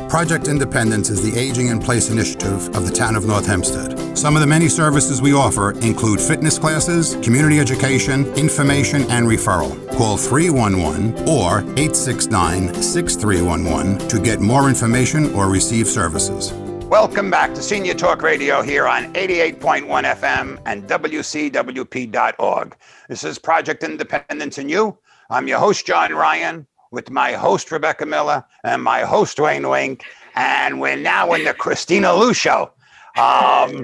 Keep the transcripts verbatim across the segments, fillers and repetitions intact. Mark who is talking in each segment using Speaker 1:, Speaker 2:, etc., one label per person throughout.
Speaker 1: Project Independence is the Aging in Place initiative of the town of North Hempstead. Some of the many services we offer include fitness classes, community education, information, and referral. Call three one one or eight six nine, six three one one to get more information or receive services.
Speaker 2: Welcome back to Senior Talk Radio here on eighty-eight point one F M and W C W P dot org. This is Project Independence and You. I'm your host, John Ryan, with my host, Rebecca Miller, and my host, Wayne Wink. And we're now in the Christina Lou Show. Um,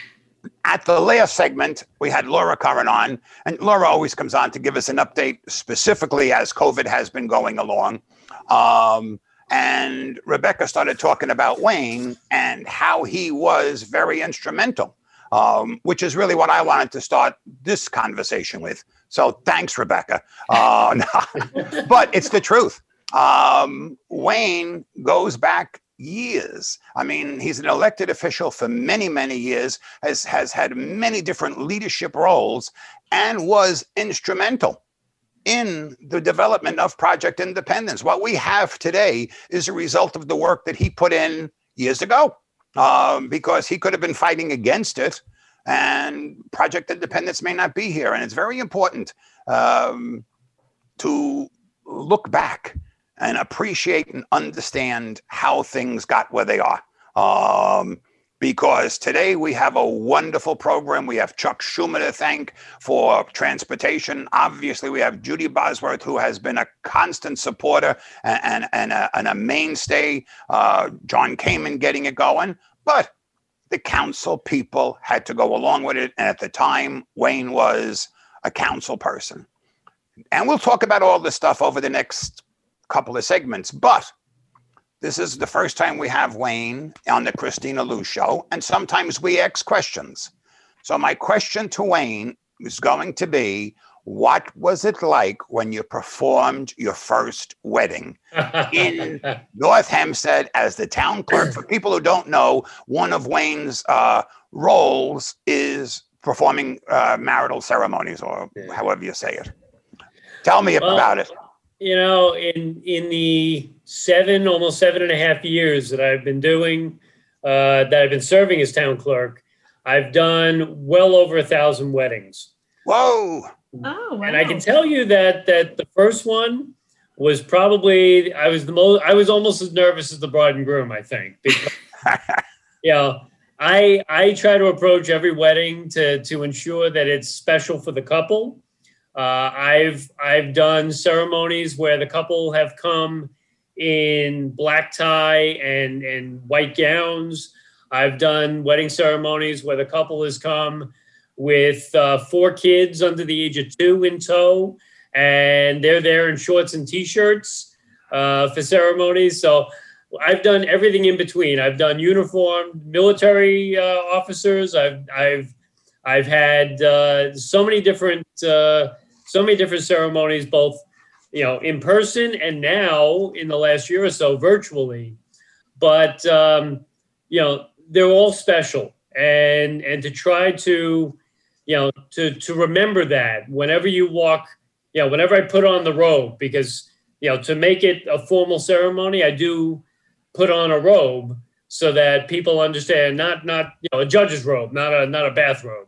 Speaker 2: at the last segment, we had Laura Curran on, and Laura always comes on to give us an update specifically as COVID has been going along. Um, and Rebecca started talking about Wayne and how he was very instrumental, um, which is really what I wanted to start this conversation with. So thanks, Rebecca. Uh, no, but it's the truth. Um, Wayne goes back years. I mean, he's an elected official for many, many years, has, has had many different leadership roles, and was instrumental in the development of Project Independence. What we have today is a result of the work that he put in years ago, um, because he could have been fighting against it, and Project Independence may not be here. And it's very important um, to look back and appreciate and understand how things got where they are. Um, because today we have a wonderful program. We have Chuck Schumer to thank for transportation. Obviously, we have Judy Bosworth, who has been a constant supporter and, and, and, a, and a mainstay. Uh, John Kamen getting it going. But the council people had to go along with it. And at the time, Wayne was a council person. And we'll talk about all this stuff over the next couple of segments. But this is the first time we have Wayne on the Christina Lou Show. And sometimes we ask questions. So my question to Wayne is going to be, what was it like when you performed your first wedding in North Hempstead as the town clerk? For people who don't know, one of Wayne's uh, roles is performing uh, marital ceremonies, or yeah. however you say it. Tell me well, about it.
Speaker 3: You know, in in the seven, almost seven and a half years that I've been doing, uh, that I've been serving as town clerk, I've done well over a thousand weddings.
Speaker 2: Whoa.
Speaker 4: Oh, wow.
Speaker 3: And I can tell you that that the first one was probably, I was the most, I was almost as nervous as the bride and groom, I think. Because, you know, I I try to approach every wedding to to ensure that it's special for the couple. Uh, I've I've done ceremonies where the couple have come in black tie and and white gowns. I've done wedding ceremonies where the couple has come with uh, four kids under the age of two in tow, and they're there in shorts and t-shirts uh, for ceremonies. So I've done everything in between. I've done uniformed military uh, officers. I've I've I've had uh, so many different uh, so many different ceremonies, both you know in person and now in the last year or so virtually. But um, you know they're all special, and and to try to you know, to, to remember that whenever you walk, you know, whenever I put on the robe, because, you know, to make it a formal ceremony, I do put on a robe so that people understand, not, not, you know, a judge's robe, not a, not a bathrobe.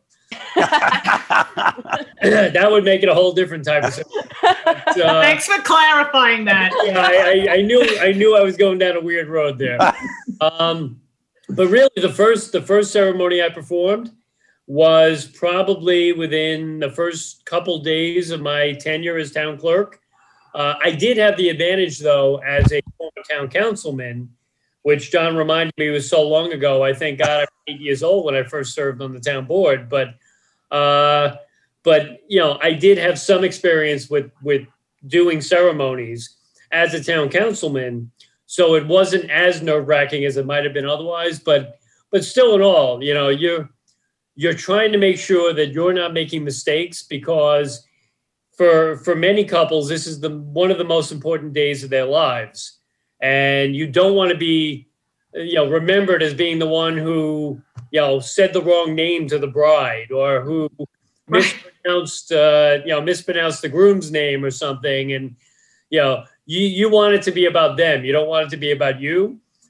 Speaker 3: That would make it a whole different type of ceremony. But, uh,
Speaker 4: Thanks for clarifying that.
Speaker 3: Yeah, I, I, I knew, I knew I was going down a weird road there. Um, but really the first, the first ceremony I performed was probably within the first couple days of my tenure as town clerk. Uh, I did have the advantage, though, as a former town councilman, which John reminded me was so long ago. I thank God I was eight years old when I first served on the town board. But, uh, but you know, I did have some experience with with doing ceremonies as a town councilman, so it wasn't as nerve-wracking as it might have been otherwise. But but still, in all, you know, you're You're trying to make sure that you're not making mistakes, because for for many couples, this is the one of the most important days of their lives. And you don't want to be, you know, remembered as being the one who, you know, said the wrong name to the bride, or who mispronounced, uh, you know, mispronounced the groom's name or something. And, you know, you, you want it to be about them. You don't want it to be about you.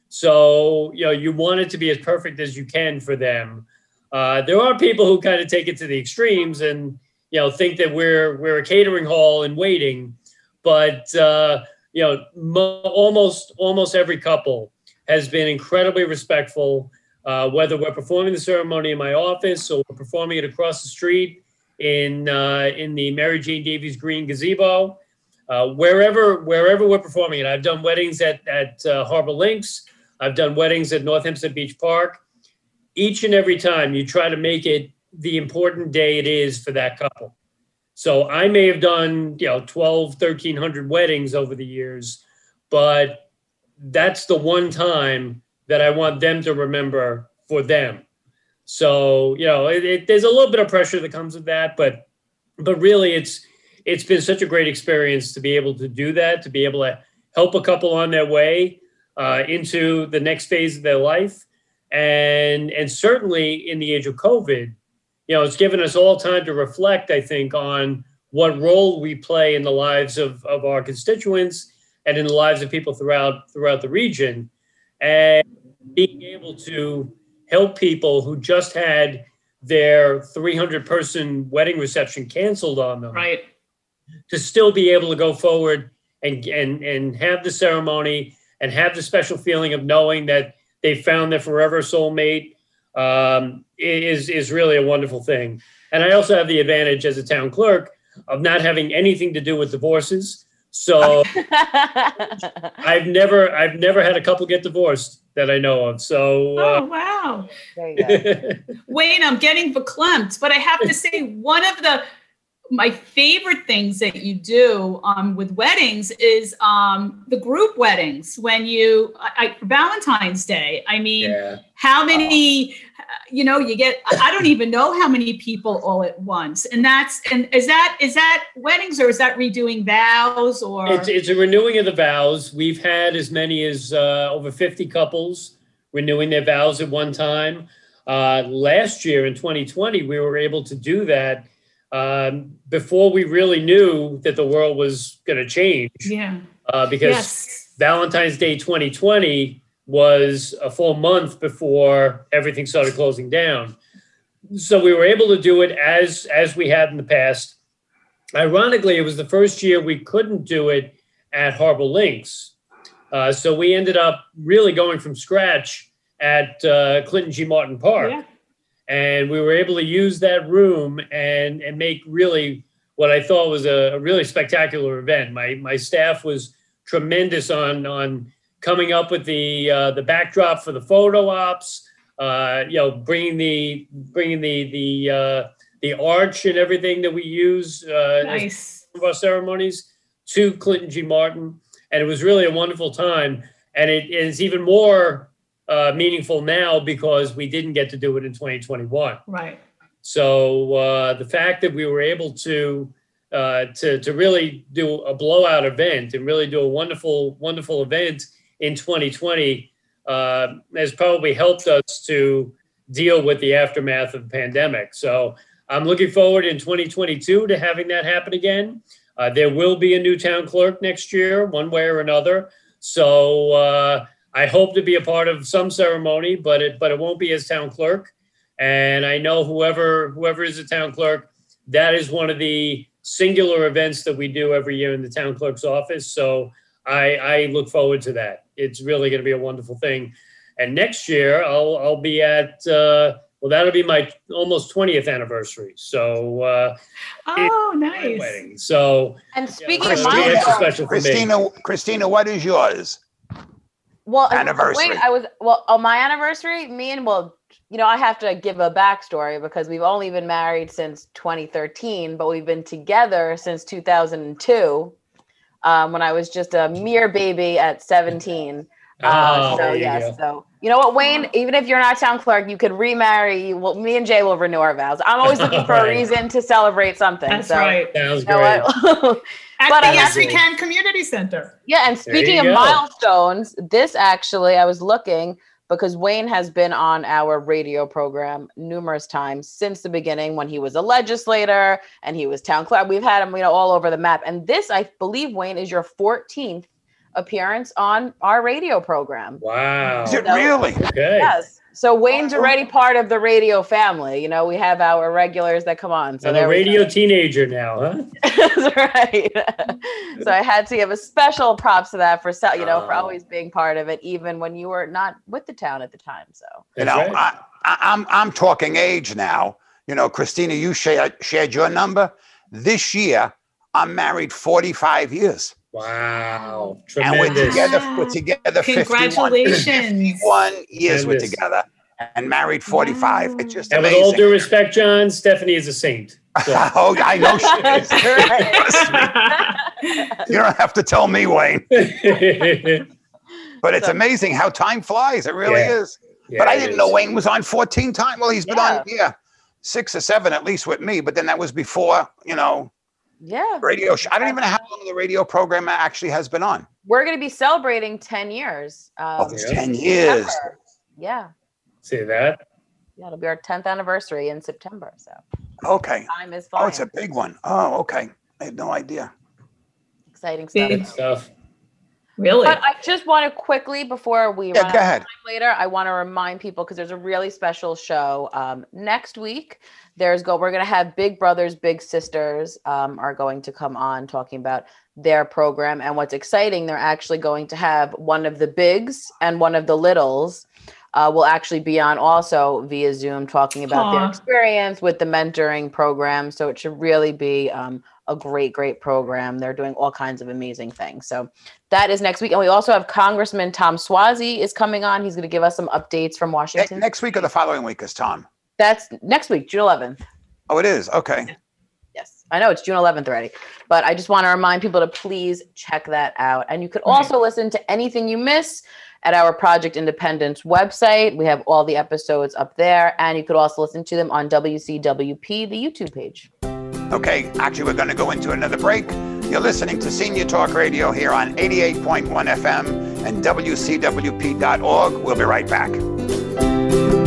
Speaker 3: So, you know, you want it to be as perfect as you can for them. Uh, there are people who kind of take it to the extremes and, you know, think that we're we're a catering hall in waiting. But, uh, you know, mo- almost almost every couple has been incredibly respectful, uh, whether we're performing the ceremony in my office or we're performing it across the street in uh, in the Mary Jane Davies Green gazebo, uh, wherever wherever we're performing it. I've done weddings at, at uh, Harbor Links. I've done weddings at North Hempstead Beach Park. Each and every time you try to make it the important day it is for that couple. So I may have done, you know, twelve, thirteen hundred weddings over the years, but that's the one time that I want them to remember for them. So, you know, it, it, there's a little bit of pressure that comes with that, but, but really it's, it's been such a great experience to be able to do that, to be able to help a couple on their way uh, into the next phase of their life. And, and certainly in the age of COVID, you know, it's given us all time to reflect, I think, on what role we play in the lives of, of our constituents and in the lives of people throughout throughout the region. And being able to help people who just had their three hundred person wedding reception canceled on them,
Speaker 4: Right.
Speaker 3: to still be able to go forward and, and, and have the ceremony and have the special feeling of knowing that they found their forever soulmate, um, is, is really a wonderful thing. And I also have the advantage as a town clerk of not having anything to do with divorces. So I've never, I've never had a couple get divorced that I know of. So,
Speaker 4: Oh,
Speaker 3: uh,
Speaker 4: wow.
Speaker 5: There you go.
Speaker 4: Wayne, I'm getting verklempt, but I have to say one of the my favorite things that you do um, with weddings is um, the group weddings when you, I, I, for Valentine's Day. I mean,
Speaker 3: yeah.
Speaker 4: how many, uh, you know, you get, I don't even know how many people all at once. And that's, and is that, is that weddings or is that redoing vows or?
Speaker 3: It's, it's a renewing of the vows. We've had as many as uh, over fifty couples renewing their vows at one time. Uh, last year in twenty twenty, we were able to do that um, before we really knew that the world was going to change.
Speaker 4: Yeah.
Speaker 3: Uh, because
Speaker 4: Yes.
Speaker 3: Valentine's Day twenty twenty was a full month before everything started closing down. So we were able to do it as, as we had in the past. Ironically, it was the first year we couldn't do it at Harbor Links. Uh, so we ended up really going from scratch at uh, Clinton G. Martin Park.
Speaker 4: Yeah.
Speaker 3: And we were able to use that room and, and make really what I thought was a, a really spectacular event. My my staff was tremendous on on coming up with the uh, the backdrop for the photo ops. Uh, you know, bringing the bringing the the uh, the arch and everything that we use uh,
Speaker 4: Nice.
Speaker 3: of our ceremonies to Clinton G. Martin, and it was really a wonderful time. And it is even more Uh, meaningful now because we didn't get to do it in twenty twenty-one.
Speaker 4: Right.
Speaker 3: So uh, the fact that we were able to uh, to to really do a blowout event and really do a wonderful wonderful event in twenty twenty uh, has probably helped us to deal with the aftermath of the pandemic. So I'm looking forward in twenty twenty-two to having that happen again. Uh, there will be a new town clerk next year, one way or another. So. Uh, I hope to be a part of some ceremony, but it but it won't be as town clerk. And I know whoever whoever is a town clerk, that is one of the singular events that we do every year in the town clerk's office. So I, I look forward to that. It's really going to be a wonderful thing. And next year I'll I'll be at uh, well that'll be my almost twentieth anniversary. So uh,
Speaker 4: Oh,
Speaker 3: my
Speaker 4: nice.
Speaker 3: wedding. So
Speaker 5: And speaking
Speaker 3: yeah,
Speaker 5: of
Speaker 3: so it'll be extra
Speaker 5: milestones,
Speaker 3: special for me.
Speaker 2: Christina, Christina, what is yours?
Speaker 5: well,
Speaker 2: Anniversary.
Speaker 5: wait, I was well on my anniversary. Me and well, you know, I have to give a backstory because we've only been married since twenty thirteen, but we've been together since two thousand two, um, when I was just a mere baby at seventeen. Uh,
Speaker 3: Oh,
Speaker 5: so
Speaker 3: there you
Speaker 5: yes,
Speaker 3: go.
Speaker 5: so you know what, Wayne, even if you're not town clerk, you could remarry. Well, me and Jay will renew our vows. I'm always looking for a
Speaker 3: Right.
Speaker 5: reason to celebrate something.
Speaker 4: That's
Speaker 5: so,
Speaker 4: right.
Speaker 3: Sounds
Speaker 5: You know
Speaker 3: great.
Speaker 5: what?
Speaker 4: At
Speaker 5: But
Speaker 4: the
Speaker 5: I
Speaker 4: Yes
Speaker 3: have-
Speaker 4: We Can Community Center.
Speaker 5: Yeah, and
Speaker 3: There
Speaker 5: speaking
Speaker 3: you
Speaker 5: of
Speaker 3: go.
Speaker 5: milestones, this actually, I was looking because Wayne has been on our radio program numerous times since the beginning when he was a legislator and he was town clerk. We've had him, you know, all over the map. And this, I believe, Wayne, is your fourteenth appearance on our radio program.
Speaker 3: Wow.
Speaker 2: Is it
Speaker 5: No.
Speaker 2: really?
Speaker 3: Okay.
Speaker 5: Yes. So Wayne's already part of the radio family. You know, we have our regulars that come on. So
Speaker 3: I'm a
Speaker 5: there we
Speaker 3: radio
Speaker 5: go.
Speaker 3: teenager now, huh?
Speaker 5: That's right. So I had to give a special props to that for, you know, for
Speaker 2: Oh.
Speaker 5: always being part of it, even when you were not with the town at the time. So
Speaker 2: You
Speaker 3: That's
Speaker 2: know,
Speaker 3: right.
Speaker 2: I, I, I'm I'm talking age now. You know, Christina, you shared shared your number. This year, I'm married forty-five years,
Speaker 3: Wow.
Speaker 2: and we're
Speaker 3: Tremendous.
Speaker 2: together. We're together fifty-one,
Speaker 4: Congratulations.
Speaker 2: fifty-one years. We're
Speaker 3: Tremendous.
Speaker 2: together and married forty-five. It's just
Speaker 3: And with all
Speaker 2: amazing.
Speaker 3: due respect, John, Stephanie is a saint. So.
Speaker 2: Oh, I know she is.
Speaker 5: Right.
Speaker 2: You don't have to tell me, Wayne.
Speaker 3: yeah,
Speaker 2: But it's amazing how time flies. It really
Speaker 3: Yeah.
Speaker 2: is. But I
Speaker 3: it
Speaker 2: didn't
Speaker 3: is.
Speaker 2: know Wayne was on fourteen times. Well, he's been
Speaker 5: Yeah.
Speaker 2: on, yeah, six or seven at least with me. But then that was before, you know,
Speaker 5: Yeah.
Speaker 2: radio. Sh- I don't even know how long the radio program actually has been on.
Speaker 5: We're going to be celebrating ten years. Um,
Speaker 2: Oh, it's
Speaker 3: Yeah.
Speaker 2: ten years.
Speaker 5: September. Yeah.
Speaker 3: See that?
Speaker 5: Yeah. It'll be our tenth anniversary in September. So
Speaker 2: Okay.
Speaker 5: time is flying.
Speaker 2: Oh, it's a big one. Oh, okay. I had no idea.
Speaker 5: Exciting stuff.
Speaker 4: Big.
Speaker 3: Good stuff.
Speaker 4: Really?
Speaker 5: But I just want to quickly, before we
Speaker 2: Yeah,
Speaker 5: run
Speaker 2: go
Speaker 5: out of
Speaker 2: ahead.
Speaker 5: time later, I want to remind people because there's a really special show um, next week. There's go. We're going to have Big Brothers, Big Sisters um, are going to come on talking about their program. And what's exciting, they're actually going to have one of the bigs and one of the littles uh, will actually be on also via Zoom talking about their
Speaker 4: Aw.
Speaker 5: experience with the mentoring program. So it should really be um, a great, great program. They're doing all kinds of amazing things. So that is next week. And we also have Congressman Tom Suozzi is coming on. He's going to give us some updates from
Speaker 2: Ne-
Speaker 5: Washington.
Speaker 2: next week or the following week is Tom.
Speaker 5: That's next week, June eleventh.
Speaker 2: Oh, it is. Okay.
Speaker 5: Yes, I know it's June eleventh already, but I just want to remind people to please check that out. And you could also listen to anything you miss at our Project Independence website. We have all the episodes up there, and you could also listen to them on W C W P, the YouTube page.
Speaker 2: Okay. Actually, we're going to go into another break. You're listening to Senior Talk Radio here on eighty-eight point one F M and W C W P dot org. We'll be right back.